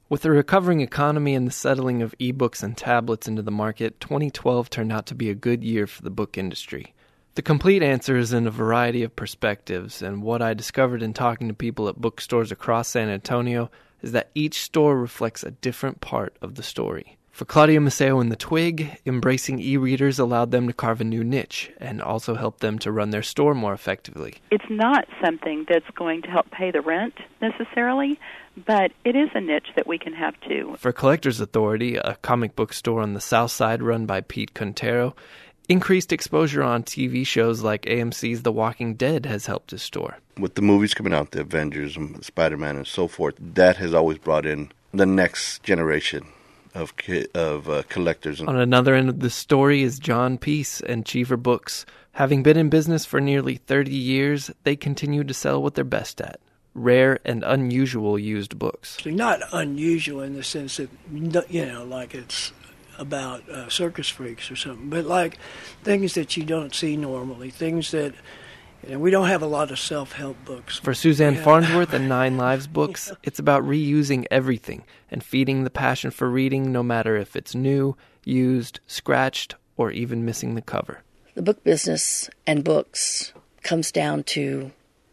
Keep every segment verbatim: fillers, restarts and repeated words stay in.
With the recovering economy and the settling of ebooks and tablets into the market, twenty twelve turned out to be a good year for the book industry. The complete answer is in a variety of perspectives, and what I discovered in talking to people at bookstores across San Antonio is that each store reflects a different part of the story. For Claudia Maceo and the Twig, embracing e-readers allowed them to carve a new niche and also helped them to run their store more effectively. It's not something that's going to help pay the rent necessarily, but it is a niche that we can have too. For Collectors Authority, a comic book store on the South Side run by Pete Contero, increased exposure on T V shows like A M C's The Walking Dead has helped his store. With the movies coming out, the Avengers, and Spider-Man, and so forth, that has always brought in the next generation of of uh, collectors. On another end of the story is John Peace and Cheever Books. Having been in business for nearly thirty years, they continue to sell what they're best at: rare and unusual used books. Not unusual in the sense that, you know, like it's about uh, circus freaks or something, but like things that you don't see normally, things that, you know, we don't have a lot of self-help books. For Suzanne yeah. Farnsworth and Nine Lives Books, it's about reusing everything and feeding the passion for reading, no matter if it's new, used, scratched, or even missing the cover. The book business and books comes down to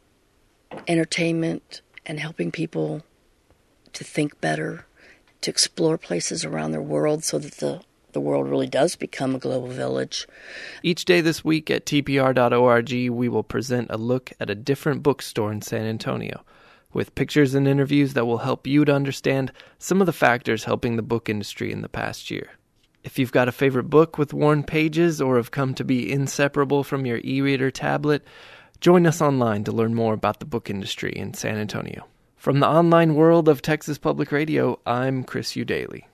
entertainment and helping people to think better, to explore places around their world so that the, the world really does become a global village. Each day this week at T P R dot org, we will present a look at a different bookstore in San Antonio, with pictures and interviews that will help you to understand some of the factors helping the book industry in the past year. If you've got a favorite book with worn pages or have come to be inseparable from your e-reader tablet, join us online to learn more about the book industry in San Antonio. From the online world of Texas Public Radio, I'm Chris Udaly.